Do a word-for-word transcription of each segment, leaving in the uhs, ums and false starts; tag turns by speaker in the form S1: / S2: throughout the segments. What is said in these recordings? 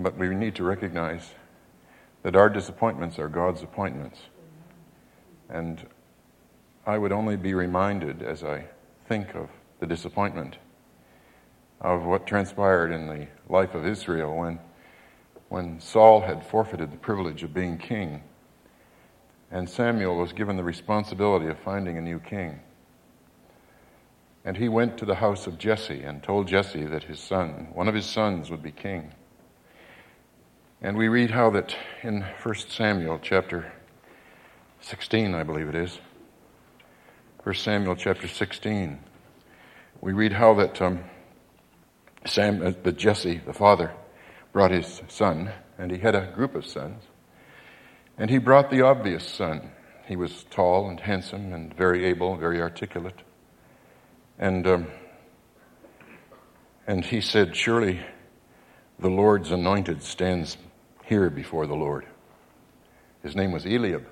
S1: But we need to recognize that our disappointments are God's appointments. And I would only be reminded as I think of the disappointment of what transpired in the life of Israel when, when Saul had forfeited the privilege of being king, and Samuel was given the responsibility of finding a new king. And he went to the house of Jesse and told Jesse that his son, one of his sons, would be king. And we read how that in First Samuel chapter sixteen, I believe it is, First Samuel chapter sixteen, we read how that um, Sam, uh, that Jesse, the father, brought his son, and he had a group of sons, and he brought the obvious son. He was tall and handsome and very able, very articulate, and um, and he said, "Surely the Lord's anointed stands here before the Lord." His name was Eliab.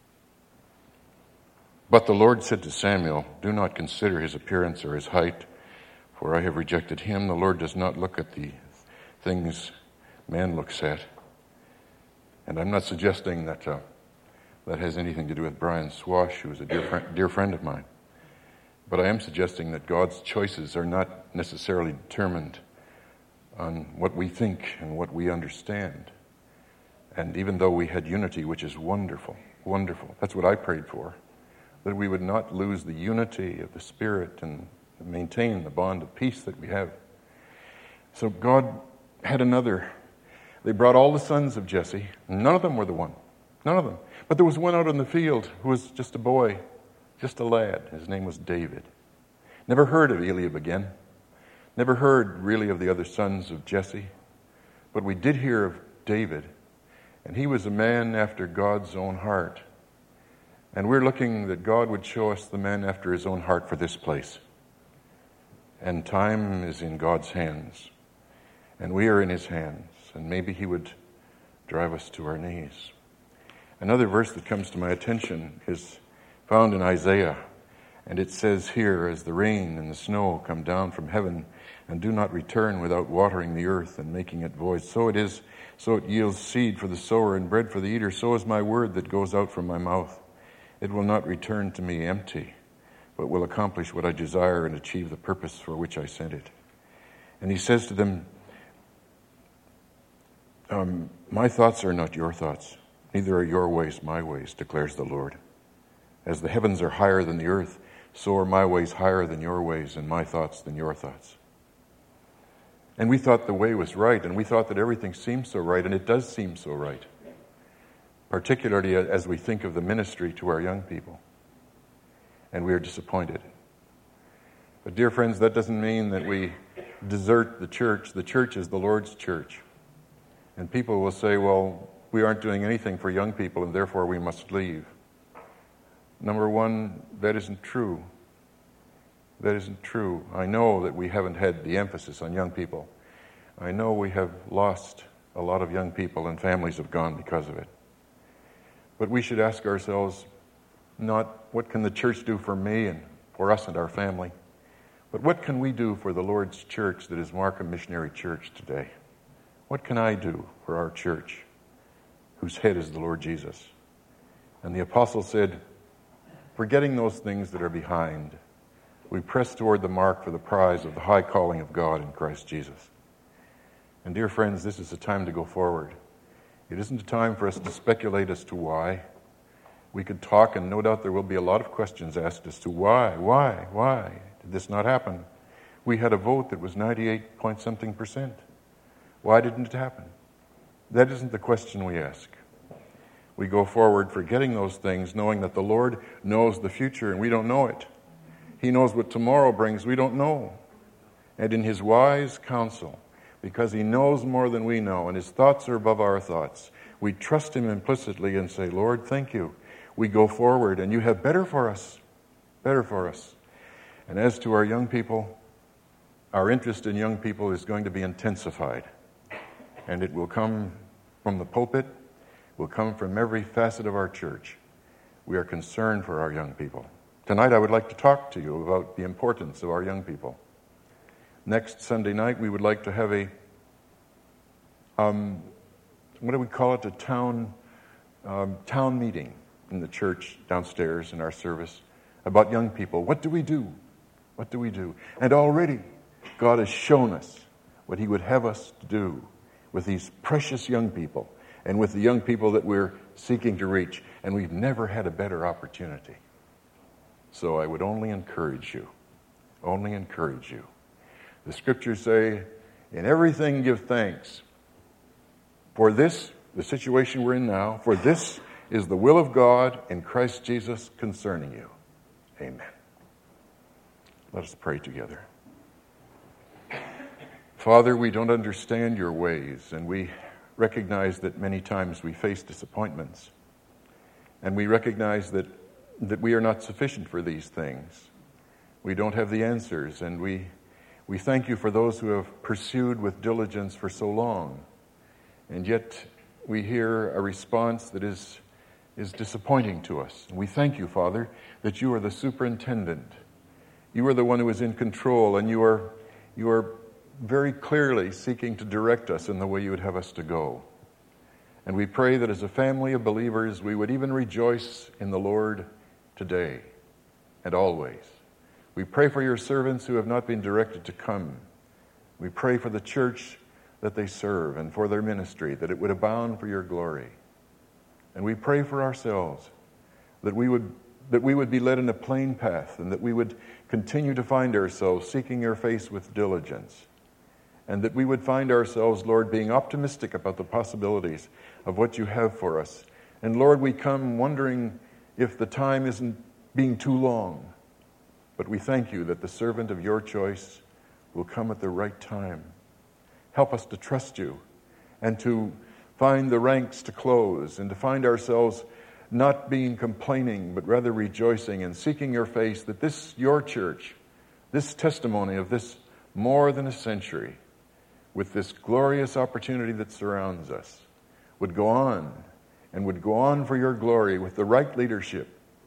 S1: But the Lord said to Samuel, "Do not consider his appearance or his height, for I have rejected him. The Lord does not look at the things man looks at." And I'm not suggesting that uh, that has anything to do with Brian Swash, who is a dear friend, dear friend of mine. But I am suggesting that God's choices are not necessarily determined on what we think and what we understand. And even though we had unity, which is wonderful, wonderful, that's what I prayed for, that we would not lose the unity of the Spirit and maintain the bond of peace that we have. So God had another. They brought all the sons of Jesse. None of them were the one. None of them. But there was one out in the field who was just a boy, just a lad. His name was David. Never heard of Eliab again. Never heard really of the other sons of Jesse. But we did hear of David. And he was a man after God's own heart. And we're looking that God would show us the man after his own heart for this place. And time is in God's hands. And we are in his hands. And maybe he would drive us to our knees. Another verse that comes to my attention is found in Isaiah. And it says here, "As the rain and the snow come down from heaven and do not return without watering the earth and making it void, so it is, so it yields seed for the sower and bread for the eater, so is my word that goes out from my mouth. It will not return to me empty, but will accomplish what I desire and achieve the purpose for which I sent it." And he says to them, um, "My thoughts are not your thoughts, neither are your ways my ways, declares the Lord. As the heavens are higher than the earth, so are my ways higher than your ways, and my thoughts than your thoughts." And we thought the way was right, and we thought that everything seemed so right, and it does seem so right, particularly as we think of the ministry to our young people. And we are disappointed. But dear friends, that doesn't mean that we desert the church. The church is the Lord's church. And people will say, well, we aren't doing anything for young people, and therefore we must leave. Number one, that isn't true. That isn't true. I know that we haven't had the emphasis on young people. I know we have lost a lot of young people, and families have gone because of it. But we should ask ourselves, not what can the church do for me and for us and our family, but what can we do for the Lord's church that is Markham Missionary Church today? What can I do for our church, whose head is the Lord Jesus? And the apostle said, "Forgetting those things that are behind, we press toward the mark for the prize of the high calling of God in Christ Jesus." And dear friends, this is a time to go forward. It isn't a time for us to speculate as to why. We could talk, and no doubt there will be a lot of questions asked as to why, why, why did this not happen? We had a vote that was ninety-eight point something percent. Why didn't it happen? That isn't the question we ask. We go forward forgetting those things, knowing that the Lord knows the future and we don't know it. He knows what tomorrow brings, we don't know. And in his wise counsel, because he knows more than we know, and his thoughts are above our thoughts, we trust him implicitly and say, Lord, thank you. We go forward, and you have better for us, better for us. And as to our young people, our interest in young people is going to be intensified. And it will come from the pulpit, will come from every facet of our church. We are concerned for our young people. Tonight I would like to talk to you about the importance of our young people. Next Sunday night we would like to have a um, what do we call it, a town, um, town meeting in the church downstairs in our service about young people. What do we do? What do we do? And already God has shown us what he would have us to do with these precious young people and with the young people that we're seeking to reach. And we've never had a better opportunity. So I would only encourage you, only encourage you. The scriptures say, in everything give thanks. For this, the situation we're in now, for this is the will of God in Christ Jesus concerning you. Amen. Let us pray together. Father, we don't understand your ways, and we recognize that many times we face disappointments. And we recognize that, that we are not sufficient for these things. We don't have the answers, and we, we thank you for those who have pursued with diligence for so long. And yet we hear a response that is, is disappointing to us. And we thank you, Father, that you are the superintendent. You are the one who is in control, and you are, you are very clearly seeking to direct us in the way you would have us to go. And we pray that as a family of believers, we would even rejoice in the Lord today and always. We pray for your servants who have not been directed to come. We pray for the church that they serve and for their ministry, that it would abound for your glory. And we pray for ourselves, that we would that we would be led in a plain path, and that we would continue to find ourselves seeking your face with diligence. And that we would find ourselves, Lord, being optimistic about the possibilities of what you have for us. And Lord, we come wondering if the time isn't being too long. But we thank you that the servant of your choice will come at the right time. Help us to trust you and to find the ranks to close and to find ourselves not being complaining, but rather rejoicing and seeking your face, that this, your church, this testimony of this more than a century, with this glorious opportunity that surrounds us, would go on and would go on for your glory with the right leadership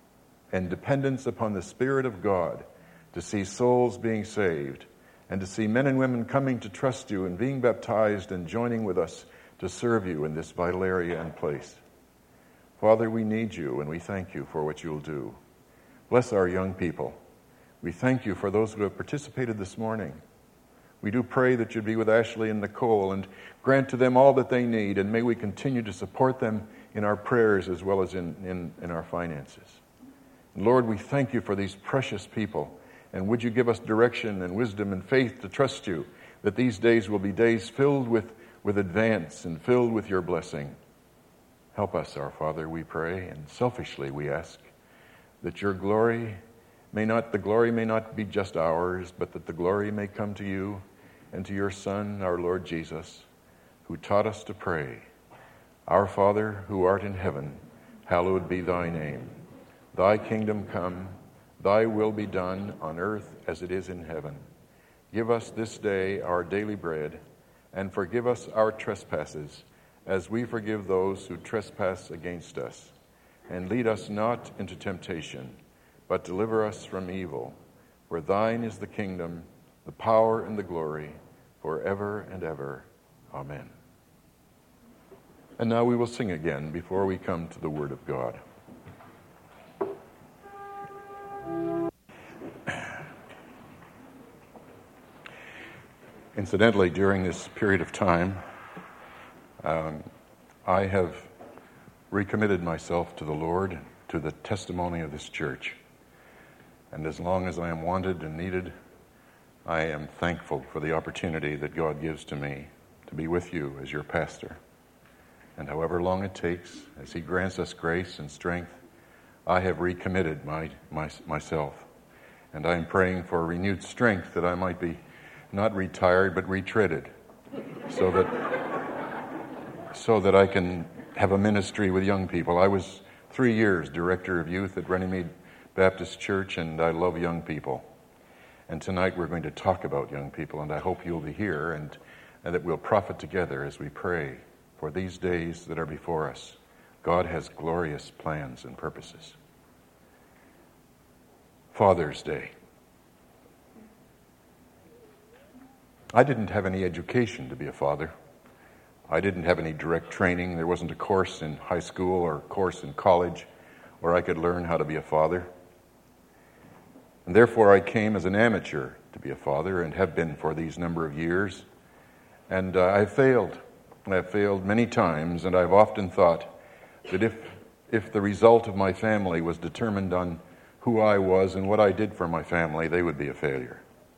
S1: and dependence upon the Spirit of God to see souls being saved and to see men and women coming to trust you and being baptized and joining with us to serve you in this vital area and place. Father, we need you, and we thank you for what you'll do. Bless our young people. We thank you for those who have participated this morning. We do pray that you'd be with Ashley and Nicole and grant to them all that they need, and may we continue to support them in our prayers as well as in, in, in our finances. And Lord, we thank you for these precious people, and would you give us direction and wisdom and faith to trust you, that these days will be days filled with, with advance and filled with your blessing. Help us, our Father, we pray, and selfishly we ask that your glory may not, the glory may not be just ours, but that the glory may come to you and to your Son, our Lord Jesus, who taught us to pray, Our Father, who art in heaven, hallowed be thy name. Thy kingdom come, thy will be done on earth as it is in heaven. Give us this day our daily bread, and forgive us our trespasses, as we forgive those who trespass against us. And lead us not into temptation, but deliver us from evil. For thine is the kingdom, the power, and the glory, forever and ever. Amen. And now we will sing again before we come to the Word of God. Incidentally, during this period of time, Um, I have recommitted myself to the Lord, to the testimony of this church. And as long as I am wanted and needed, I am thankful for the opportunity that God gives to me to be with you as your pastor. And however long it takes, as he grants us grace and strength, I have recommitted my, my, myself. And I am praying for renewed strength, that I might be not retired but retreaded, so that so that I can have a ministry with young people. I was three years director of youth at Runnymede Baptist Church, and I love young people. And tonight we're going to talk about young people, and I hope you'll be here, and, and that we'll profit together as we pray for these days that are before us. God has glorious plans and purposes. Father's Day. I didn't have any education to be a father. I didn't have any direct training. There wasn't a course in high school or a course in college where I could learn how to be a father. And therefore I came as an amateur to be a father and have been for these number of years. And uh, I failed. I've failed many times, and I've often thought that if if the result of my family was determined on who I was and what I did for my family, they would be a failure.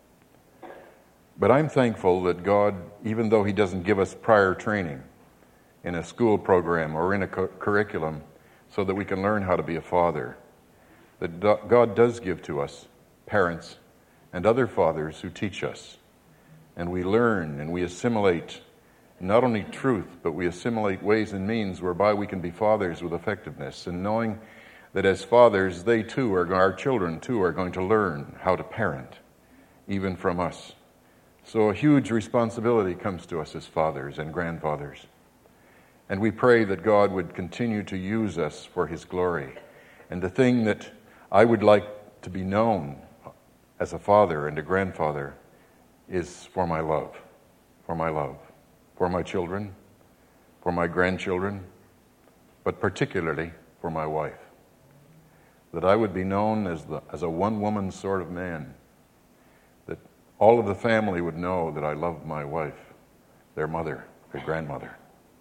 S1: But I'm thankful that God, even though He doesn't give us prior training in a school program or in a cu- curriculum so that we can learn how to be a father, that do- God does give to us parents and other fathers who teach us. And we learn and we assimilate not only truth, but we assimilate ways and means whereby we can be fathers with effectiveness, and knowing that as fathers, they too are, our children too are going to learn how to parent, even from us. So a huge responsibility comes to us as fathers and grandfathers. And we pray that God would continue to use us for His glory. And the thing that I would like to be known as a father and a grandfather is for my love, for my love. For my children, for my grandchildren, but particularly for my wife. That I would be known as the as a one-woman sort of man. That all of the family would know that I love my wife, their mother, their grandmother.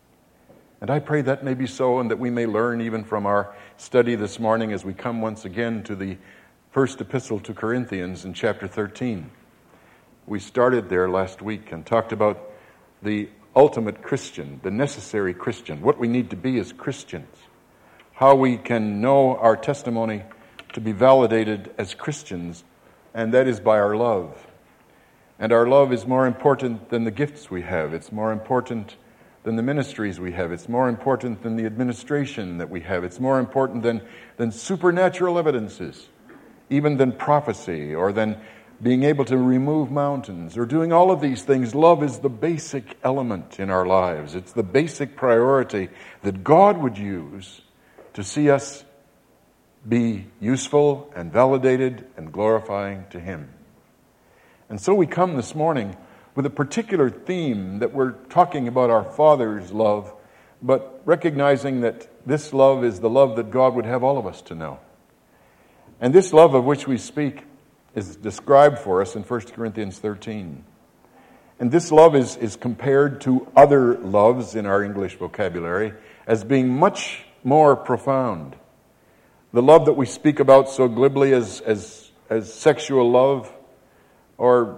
S1: And I pray that may be so, and that we may learn even from our study this morning as we come once again to the first epistle to Corinthians in chapter thirteen. We started there last week and talked about the ultimate Christian, the necessary Christian, what we need to be as Christians, how we can know our testimony to be validated as Christians, and that is by our love. And our love is more important than the gifts we have. It's more important than the ministries we have. It's more important than the administration that we have. It's more important than, than supernatural evidences, even than prophecy, or than being able to remove mountains, or doing all of these things. Love is the basic element in our lives. It's the basic priority that God would use to see us be useful and validated and glorifying to Him. And so we come this morning with a particular theme that we're talking about our Father's love, but recognizing that this love is the love that God would have all of us to know. And this love of which we speak is described for us in First Corinthians thirteen. And this love is, is compared to other loves in our English vocabulary as being much more profound. The love that we speak about so glibly as, as, as sexual love or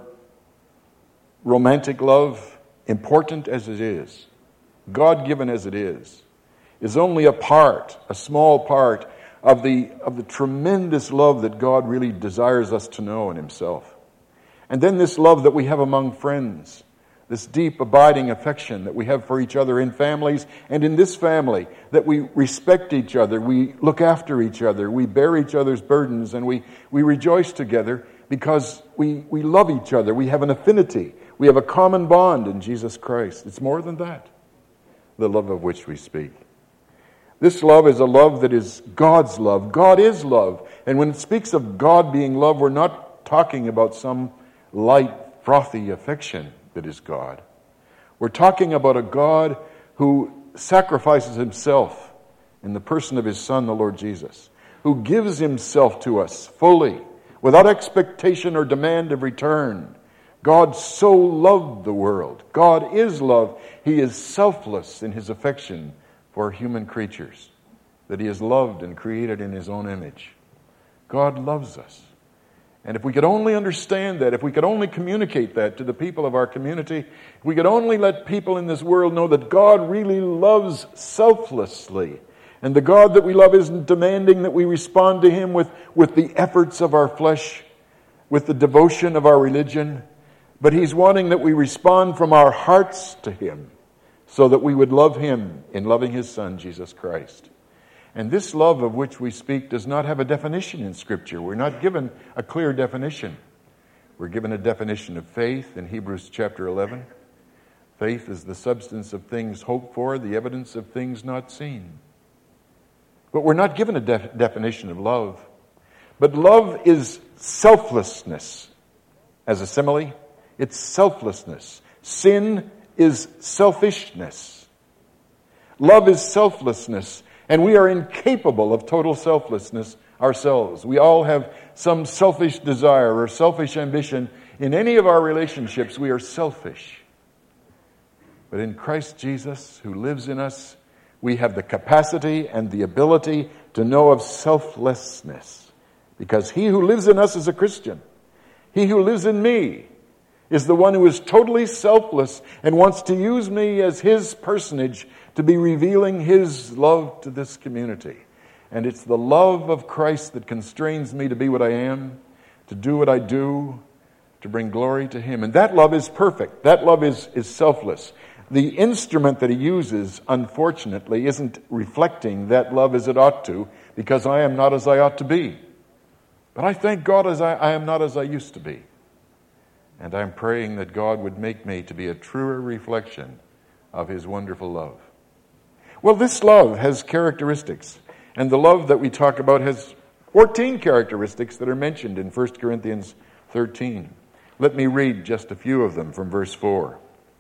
S1: romantic love, important as it is, God-given as it is, is only a part, a small part of the of the tremendous love that God really desires us to know in Himself. And then this love that we have among friends, this deep, abiding affection that we have for each other in families and in this family, that we respect each other, we look after each other, we bear each other's burdens, and we, we rejoice together because we, we love each other. We have an affinity. We have a common bond in Jesus Christ. It's more than that, the love of which we speak. This love is a love that is God's love. God is love. And when it speaks of God being love, we're not talking about some light, frothy affection that is God. We're talking about a God who sacrifices Himself in the person of His Son, the Lord Jesus, who gives Himself to us fully, without expectation or demand of return. God so loved the world. God is love. He is selfless in His affection for human creatures that He has loved and created in His own image. God loves us. And if we could only understand that, if we could only communicate that to the people of our community, if we could only let people in this world know that God really loves selflessly, and the God that we love isn't demanding that we respond to Him with, with the efforts of our flesh, with the devotion of our religion, but He's wanting that we respond from our hearts to Him, so that we would love Him in loving His Son, Jesus Christ. And this love of which we speak does not have a definition in Scripture. We're not given a clear definition. We're given a definition of faith in Hebrews chapter eleven. Faith is the substance of things hoped for, the evidence of things not seen. But we're not given a def- definition of love. But love is selflessness. As a simile, it's selflessness. Sin is selfishness. Love is selflessness, and we are incapable of total selflessness ourselves. We all have some selfish desire or selfish ambition. In any of our relationships, we are selfish. But in Christ Jesus, who lives in us, we have the capacity and the ability to know of selflessness. Because he who lives in us is a Christian. He who lives in me is the one who is totally selfless and wants to use me as his personage to be revealing his love to this community. And it's the love of Christ that constrains me to be what I am, to do what I do, to bring glory to him. And that love is perfect. That love is, is selfless. The instrument that he uses, unfortunately, isn't reflecting that love as it ought to, because I am not as I ought to be. But I thank God as I, I am not as I used to be. And I'm praying that God would make me to be a truer reflection of his wonderful love. Well, this love has characteristics. And the love that we talk about has fourteen characteristics that are mentioned in First Corinthians thirteen. Let me read just a few of them from verse four.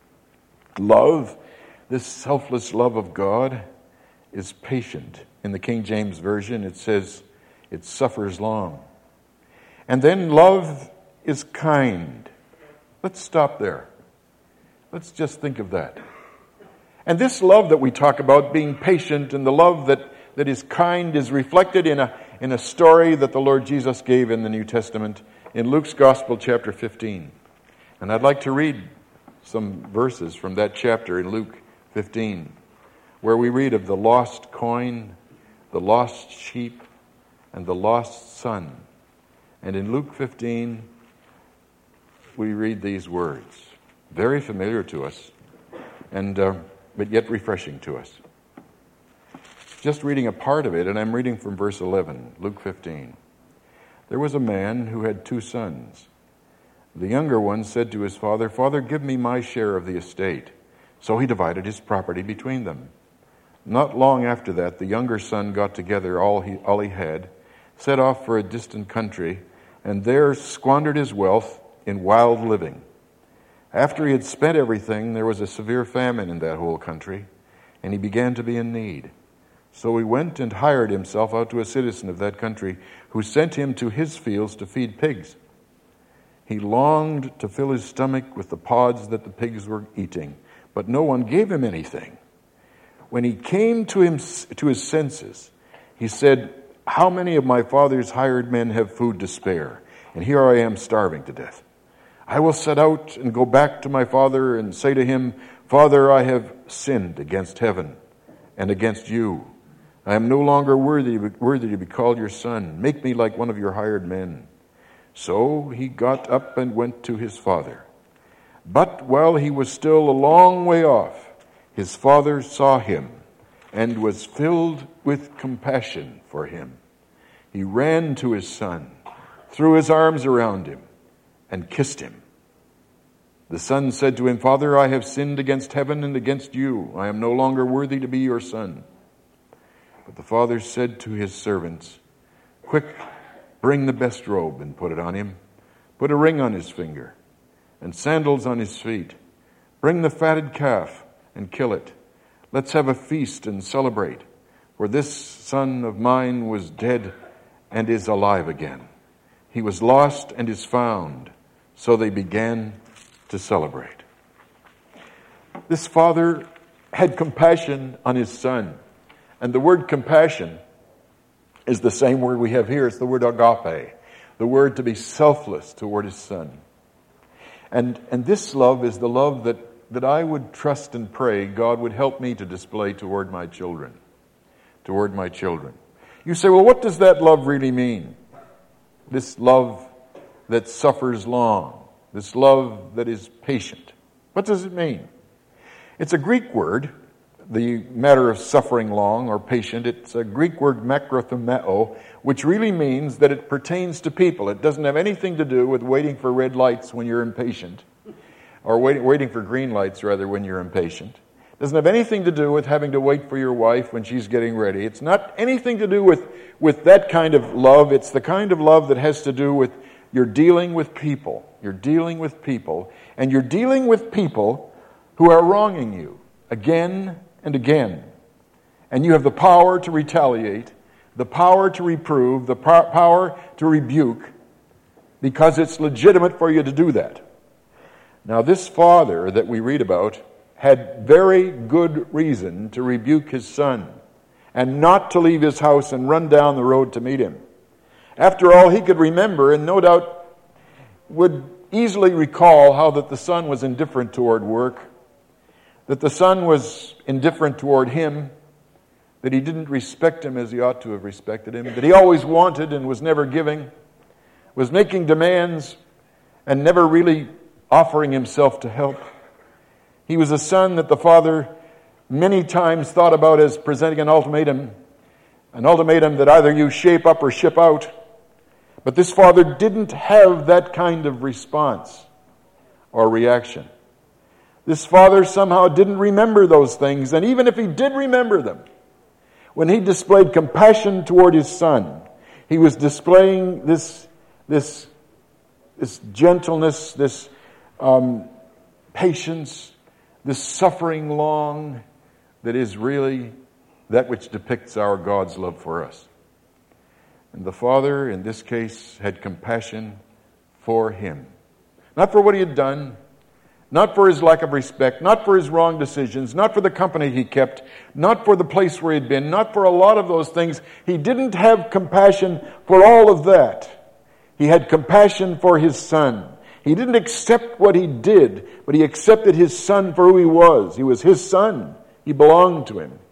S1: Love, this selfless love of God, is patient. In the King James Version, it says it suffers long. And then love is kind. Let's stop there. Let's just think of that. And this love that we talk about, being patient, and the love that, that is kind, is reflected in a, in a story that the Lord Jesus gave in the New Testament in Luke's Gospel, chapter fifteen. And I'd like to read some verses from that chapter in Luke fifteen, where we read of the lost coin, the lost sheep, and the lost son. And in Luke fifteen, we read these words, very familiar to us, and uh, but yet refreshing to us. Just reading a part of it, and I'm reading from verse eleven, Luke fifteen. There was a man who had two sons. The younger one said to his father, "Father, give me my share of the estate." So he divided his property between them. Not long after that, the younger son got together all he, all he had, set off for a distant country, and there squandered his wealth in wild living. After he had spent everything, there was a severe famine in that whole country, and he began to be in need. So he went and hired himself out to a citizen of that country, who sent him to his fields to feed pigs. He longed to fill his stomach with the pods that the pigs were eating, but no one gave him anything. When he came to him to his senses, he said, "How many of my father's hired men have food to spare? And here I am starving to death. I will set out and go back to my father and say to him, 'Father, I have sinned against heaven and against you. I am no longer worthy, worthy to be called your son. Make me like one of your hired men.' So he got up and went to his father. But while he was still a long way off, his father saw him and was filled with compassion for him. He ran to his son, threw his arms around him, and kissed him. The son said to him, 'Father, I have sinned against heaven and against you. I am no longer worthy to be your son.' But the father said to his servants, 'Quick, bring the best robe and put it on him. Put a ring on his finger and sandals on his feet. Bring the fatted calf and kill it. Let's have a feast and celebrate. For this son of mine was dead and is alive again. He was lost and is found.' So they began to celebrate." This father had compassion on his son. And the word compassion is the same word we have here. It's the word agape, the word to be selfless toward his son. And, and this love is the love that, that I would trust and pray God would help me to display toward my children. Toward my children. You say, well, what does that love really mean? This love that suffers long. This love that is patient. What does it mean? It's a Greek word, the matter of suffering long or patient. It's a Greek word makrothumeo, which really means that it pertains to people. It doesn't have anything to do with waiting for red lights when you're impatient, or waiting, waiting for green lights, rather, when you're impatient. It doesn't have anything to do with having to wait for your wife when she's getting ready. It's not anything to do with, with that kind of love. It's the kind of love that has to do with you're dealing with people. You're dealing with people, and you're dealing with people who are wronging you again and again
S2: And you have the power to retaliate, the power to reprove, the power to rebuke, because it's legitimate for you to do that. Now, this father that we read about had very good reason to rebuke his son and not to leave his house and run down the road to meet him. After all, he could remember and no doubt would easily recall how that the son was indifferent toward work, that the son was indifferent toward him, that he didn't respect him as he ought to have respected him, that he always wanted and was never giving, was making demands and never really offering himself to help. He was a son that the father many times thought about as presenting an ultimatum, an ultimatum that either you shape up or ship out. But this father didn't have that kind of response or reaction. This father somehow didn't remember those things, and even if he did remember them, when he displayed compassion toward his son, he was displaying this, this, this gentleness, this um, patience, this suffering long that is really that which depicts our God's love for us. And the father, in this case, had compassion for him. Not for what he had done, not for his lack of respect, not for his wrong decisions, not for the company he kept, not for the place where he'd been, not for a lot of those things. He didn't have compassion for all of that. He had compassion for his son. He didn't accept what he did, but he accepted his son for who he was. He was his son. He belonged to him.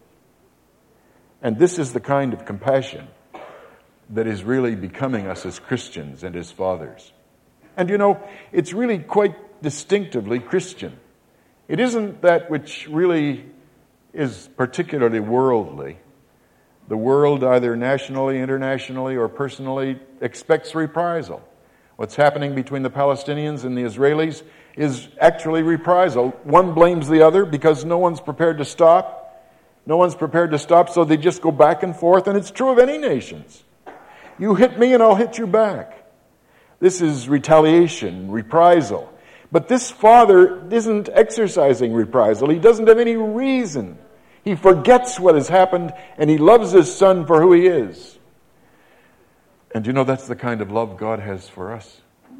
S2: And this is the kind of compassion that is really becoming us as Christians and as fathers. And you know, it's really quite distinctively Christian. It isn't that which really is particularly worldly. The world, either nationally, internationally, or personally, expects reprisal. What's happening between the Palestinians and the Israelis is actually reprisal. One blames the other because no one's prepared to stop. No one's prepared to stop, so they just go back and forth, and it's true of any nations. You hit me and I'll hit you back. This is retaliation, reprisal. But this father isn't exercising reprisal. He doesn't have any reason. He forgets what has happened, and he loves his son for who he is. And you know, that's the kind of love God has for us.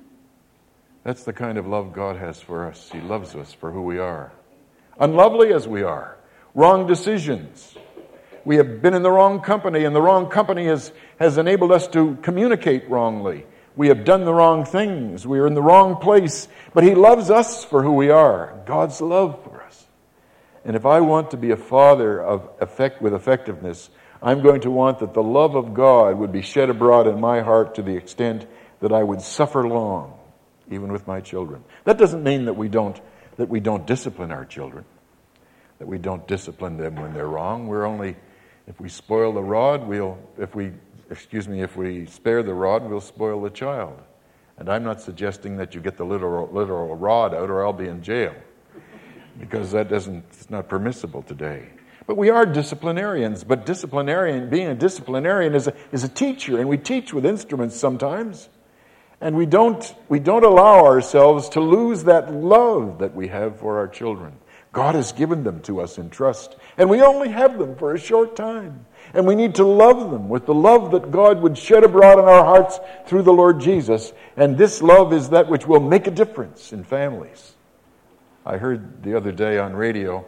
S2: That's the kind of love God has for us. He loves us for who we are. Unlovely as we are. Wrong decisions. We have been in the wrong company, and the wrong company has, has enabled us to communicate wrongly. We have done the wrong things. We are in the wrong place. But He loves us for who we are. God's love for us. And if I want to be a father of effect with effectiveness, I'm going to want that the love of God would be shed abroad in my heart to the extent that I would suffer long, even with my children. That doesn't mean that we don't that we don't discipline our children, that we don't discipline them when they're wrong. We're only, if we spoil the rod, we'll if we excuse me, if we spare the rod, we'll spoil the child. And I'm not suggesting that you get the literal literal rod out, or I'll be in jail, because that doesn't it's not permissible today. But we are disciplinarians. But disciplinarian, being a disciplinarian is a, is a teacher, and we teach with instruments sometimes. And we don't we don't allow ourselves to lose that love that we have for our children. God has given them to us in trust, and we only have them for a short time. And we need to love them with the love that God would shed abroad in our hearts through the Lord Jesus. And this love is that which will make a difference in families. I heard the other day on radio,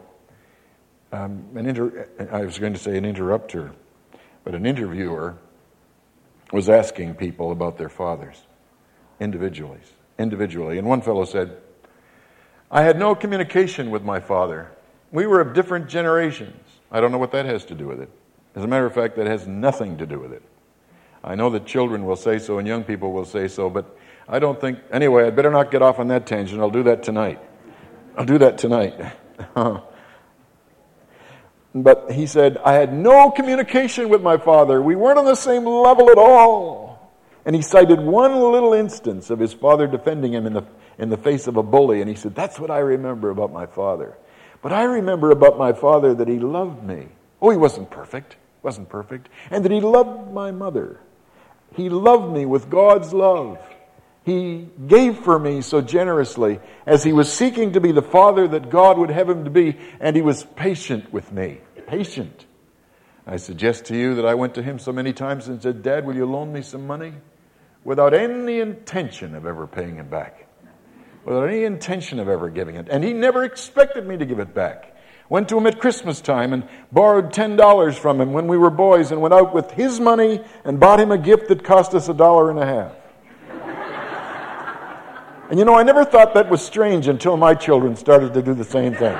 S2: um, an inter- I was going to say an interrupter, but an interviewer was asking people about their fathers, individually. individually. And one fellow said, I had no communication with my father. We were of different generations. I don't know what that has to do with it. As a matter of fact, that has nothing to do with it. I know that children will say so and young people will say so, but I don't think... Anyway, I'd better not get off on that tangent. I'll do that tonight. I'll do that tonight. But he said, I had no communication with my father. We weren't on the same level at all. And he cited one little instance of his father defending him in the in the face of a bully. And he said, that's what I remember about my father. But I remember about my father that he loved me. Oh, he wasn't perfect. Wasn't perfect. And that he loved my mother. He loved me with God's love. He gave for me so generously as he was seeking to be the father that God would have him to be. And he was patient with me. Patient. I suggest to you that I went to him so many times and said, Dad, will you loan me some money? Without any intention of ever paying him back. Without any intention of ever giving it. And he never expected me to give it back. Went to him at Christmas time and borrowed ten dollars from him when we were boys and went out with his money and bought him a gift that cost us a dollar and a half. And you know, I never thought that was strange until my children started to do the same thing.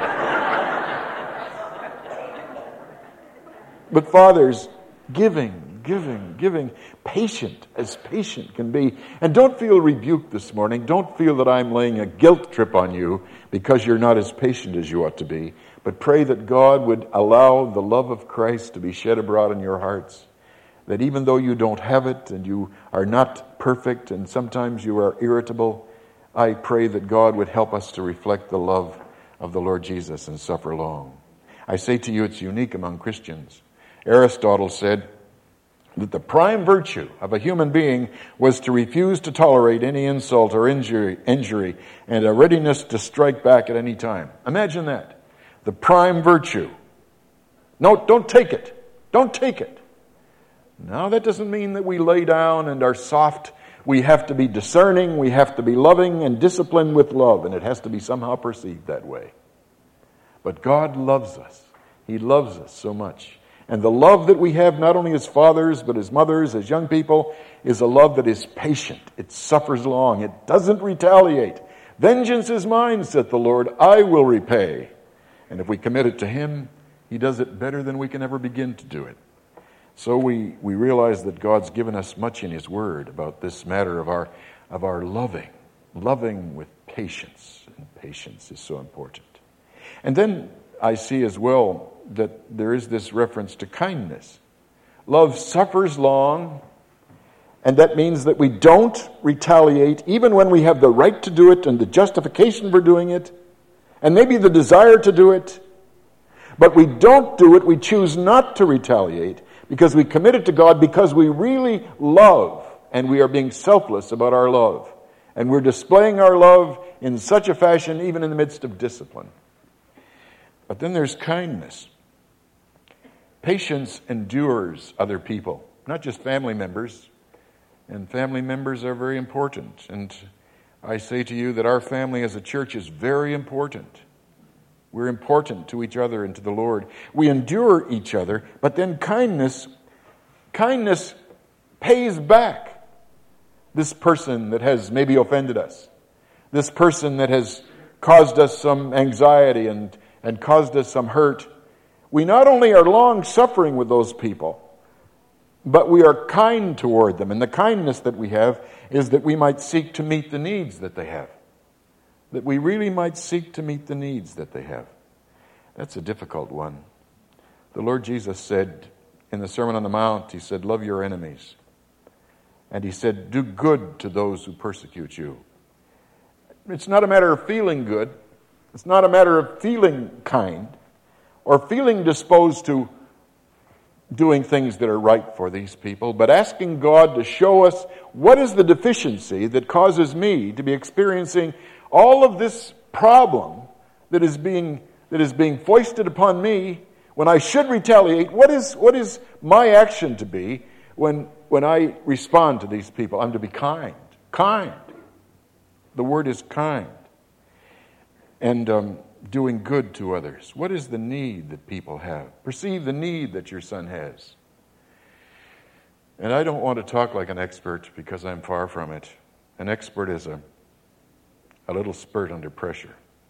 S2: But fathers, giving, giving, giving, patient as patient can be. And don't feel rebuked this morning. Don't feel that I'm laying a guilt trip on you because you're not as patient as you ought to be. But pray that God would allow the love of Christ to be shed abroad in your hearts. That even though you don't have it and you are not perfect and sometimes you are irritable, I pray that God would help us to reflect the love of the Lord Jesus and suffer long. I say to you, it's unique among Christians. Aristotle said that the prime virtue of a human being was to refuse to tolerate any insult or injury, injury and a readiness to strike back at any time. Imagine that. The prime virtue. No, don't take it. Don't take it. Now, that doesn't mean that we lay down and are soft. We have to be discerning. We have to be loving and disciplined with love, and it has to be somehow perceived that way. But God loves us. He loves us so much. And the love that we have, not only as fathers, but as mothers, as young people, is a love that is patient. It suffers long. It doesn't retaliate. Vengeance is mine, saith the Lord. I will repay. And if we commit it to Him, He does it better than we can ever begin to do it. So we, we realize that God's given us much in His Word about this matter of our, of our loving. Loving with patience. And patience is so important. And then I see as well that there is this reference to kindness. Love suffers long, and that means that we don't retaliate even when we have the right to do it and the justification for doing it, and maybe the desire to do it. But we don't do it, we choose not to retaliate because we commit it to God because we really love and we are being selfless about our love. And we're displaying our love in such a fashion even in the midst of discipline. But then there's kindness. Patience endures other people, not just family members. And family members are very important. And I say to you that our family as a church is very important. We're important to each other and to the Lord. We endure each other, but then kindness, kindness pays back this person that has maybe offended us. This person that has caused us some anxiety and, and caused us some hurt. We not only are long-suffering with those people, but we are kind toward them. And the kindness that we have is that we might seek to meet the needs that they have. That we really might seek to meet the needs that they have. That's a difficult one. The Lord Jesus said in the Sermon on the Mount, He said, love your enemies. And He said, do good to those who persecute you. It's not a matter of feeling good. It's not a matter of feeling kind or feeling disposed to doing things that are right for these people, but asking God to show us what is the deficiency that causes me to be experiencing all of this problem that is being that is being foisted upon me when I should retaliate. What is what is my action to be when when I respond to these people? I'm to be kind. Kind. The word is kind. And um, doing good to others. What is the need that people have? Perceive the need that your son has. And I don't want to talk like an expert because I'm far from it. An expert is a, a little spurt under pressure.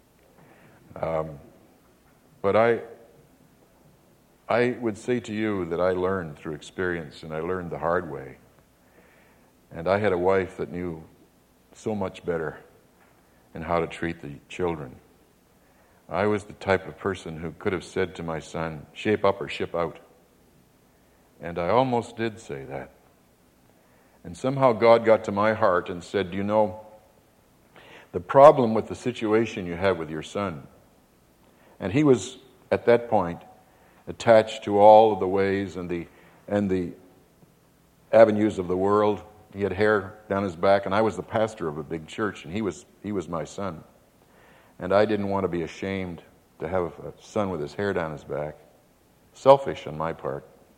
S2: Um, but I, I would say to you that I learned through experience, and I learned the hard way. And I had a wife that knew so much better in how to treat the children. I was the type of person who could have said to my son, shape up or ship out. And I almost did say that. And somehow God got to my heart and said, you know, the problem with the situation you have with your son, and he was at that point attached to all of the ways and the and the avenues of the world. He had hair down his back, and I was the pastor of a big church, and he was he was my son. And I didn't want to be ashamed to have a son with his hair down his back. Selfish on my part.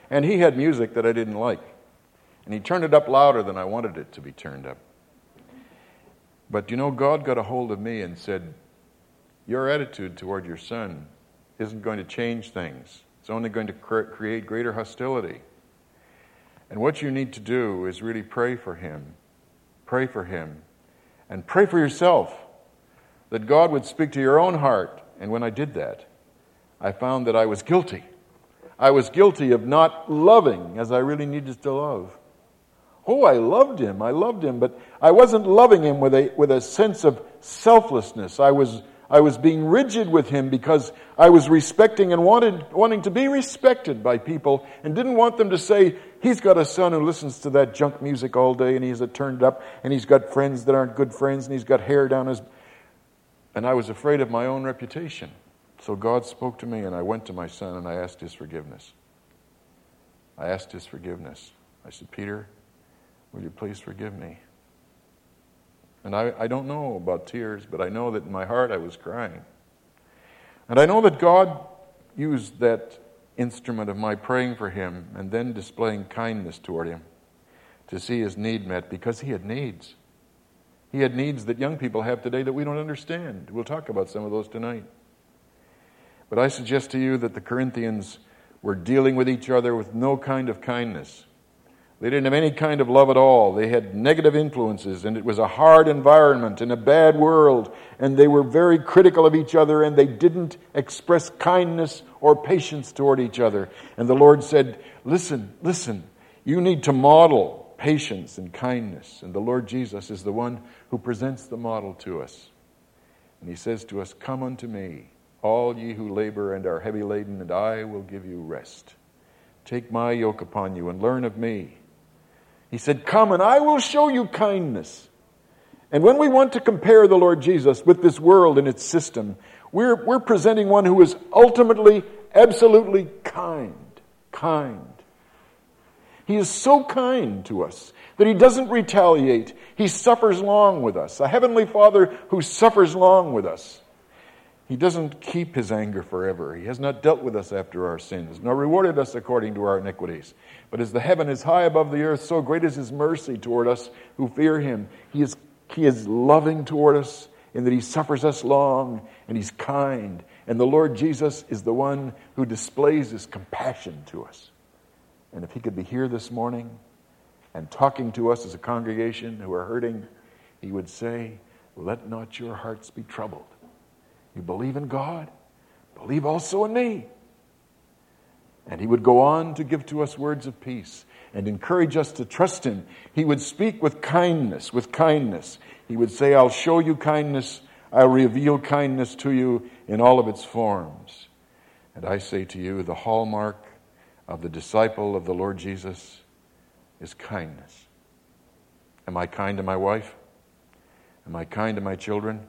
S2: And he had music that I didn't like. And he turned it up louder than I wanted it to be turned up. But you know, God got a hold of me and said, your attitude toward your son isn't going to change things. It's only going to cre- create greater hostility. And what you need to do is really pray for him. Pray for him. And pray for yourself, that God would speak to your own heart. And when I did that, I found that I was guilty. I was guilty of not loving as I really needed to love. Oh, I loved him. I loved him, but I wasn't loving him with a with a sense of selflessness. I was I was being rigid with him because I was respecting and wanted wanting to be respected by people and didn't want them to say, he's got a son who listens to that junk music all day and he's a turned up and he's got friends that aren't good friends and he's got hair down his... And I was afraid of my own reputation. So God spoke to me and I went to my son and I asked his forgiveness. I asked his forgiveness. I said, Peter, will you please forgive me? And I, I don't know about tears, but I know that in my heart I was crying. And I know that God used that instrument of my praying for him and then displaying kindness toward him to see his need met, because he had needs. He had needs that young people have today that we don't understand. We'll talk about some of those tonight. But I suggest to you that the Corinthians were dealing with each other with no kind of kindness. They didn't have any kind of love at all. They had negative influences, and it was a hard environment and a bad world, and they were very critical of each other, and they didn't express kindness or patience toward each other. And the Lord said, listen, listen, you need to model patience and kindness. And the Lord Jesus is the one who presents the model to us. And he says to us, come unto me, all ye who labor and are heavy laden, and I will give you rest. Take my yoke upon you and learn of me. He said, come and I will show you kindness. And when we want to compare the Lord Jesus with this world and its system, we're, we're presenting one who is ultimately, absolutely kind. Kind. He is so kind to us that he doesn't retaliate. He suffers long with us. A heavenly Father who suffers long with us. He doesn't keep his anger forever. He has not dealt with us after our sins, nor rewarded us according to our iniquities. But as the heaven is high above the earth, so great is his mercy toward us who fear him. He is, he is loving toward us in that he suffers us long, and he's kind. And the Lord Jesus is the one who displays his compassion to us. And if he could be here this morning and talking to us as a congregation who are hurting, he would say, let not your hearts be troubled. You believe in God, believe also in me. And he would go on to give to us words of peace and encourage us to trust him. He would speak with kindness, with kindness. He would say, I'll show you kindness. I'll reveal kindness to you in all of its forms. And I say to you, the hallmark of the disciple of the Lord Jesus is kindness. Am I kind to my wife? Am I kind to my children?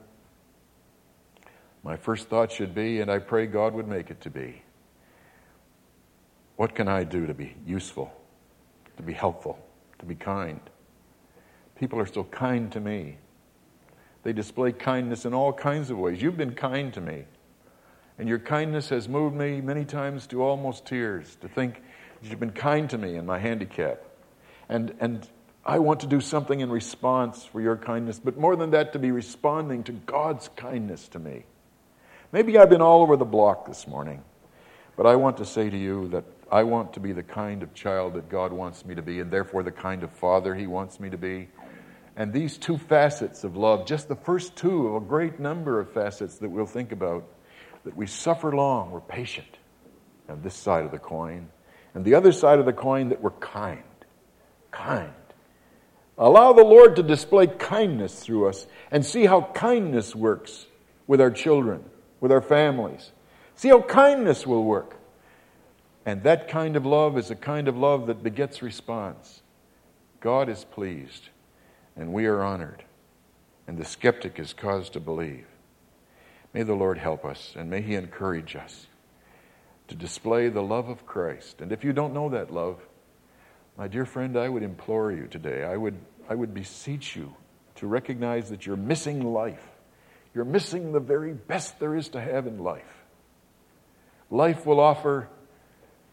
S2: My first thought should be, and I pray God would make it to be, what can I do to be useful, to be helpful, to be kind? People are so kind to me. They display kindness in all kinds of ways. You've been kind to me. And your kindness has moved me many times to almost tears, to think that you've been kind to me in my handicap. And, and I want to do something in response for your kindness, but more than that, to be responding to God's kindness to me. Maybe I've been all over the block this morning, but I want to say to you that I want to be the kind of child that God wants me to be, and therefore the kind of father he wants me to be. And these two facets of love, just the first two of a great number of facets that we'll think about, that we suffer long, we're patient on this side of the coin, and the other side of the coin that we're kind. Kind. Allow the Lord to display kindness through us and see how kindness works with our children, with our families. See how kindness will work. And that kind of love is a kind of love that begets response. God is pleased, and we are honored, and the skeptic is caused to believe. May the Lord help us, and may he encourage us to display the love of Christ. And if you don't know that love, my dear friend, I would implore you today, I would, I would beseech you to recognize that you're missing life. You're missing the very best there is to have in life. Life will offer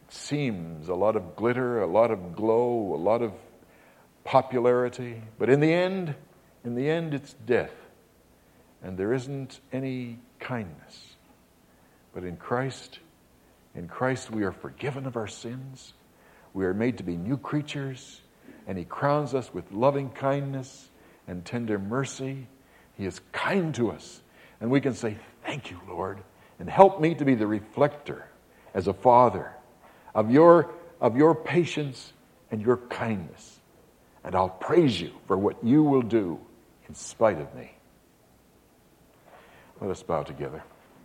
S2: seems a lot of glitter, a lot of glow, a lot of popularity. But in the end, in the end, it's death. And there isn't any kindness. But in Christ, in Christ we are forgiven of our sins. We are made to be new creatures. And He crowns us with loving kindness and tender mercy. He is kind to us. And we can say, thank you, Lord. And help me to be the reflector as a father of your, of your patience and your kindness. And I'll praise you for what you will do in spite of me. Let us bow together.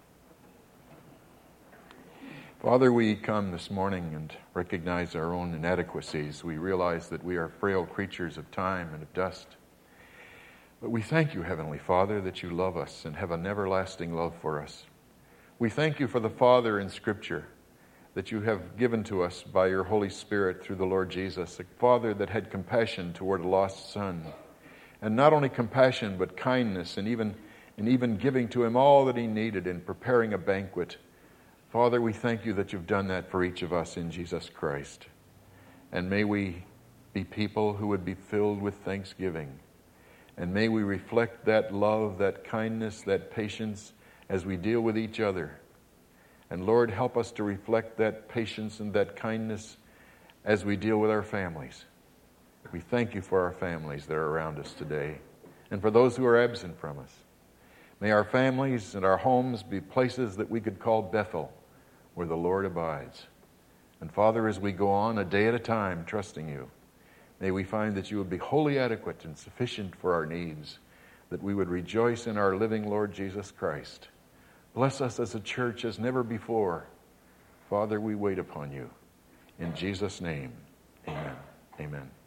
S2: Father, we come this morning and recognize our own inadequacies. We realize that we are frail creatures of time and of dust. But we thank you, Heavenly Father, that you love us and have an everlasting love for us. We thank you for the Father in Scripture that you have given to us by your Holy Spirit through the Lord Jesus, a Father that had compassion toward a lost son. And not only compassion, but kindness, and even, and even giving to him all that he needed in preparing a banquet. Father, we thank you that you've done that for each of us in Jesus Christ. And may we be people who would be filled with thanksgiving. And may we reflect that love, that kindness, that patience as we deal with each other. And Lord, help us to reflect that patience and that kindness as we deal with our families. We thank you for our families that are around us today, and for those who are absent from us. May our families and our homes be places that we could call Bethel, where the Lord abides. And Father, as we go on a day at a time trusting you, may we find that you would be wholly adequate and sufficient for our needs, that we would rejoice in our living Lord Jesus Christ. Bless us as a church as never before. Father, we wait upon you. In Jesus' name, amen. Amen.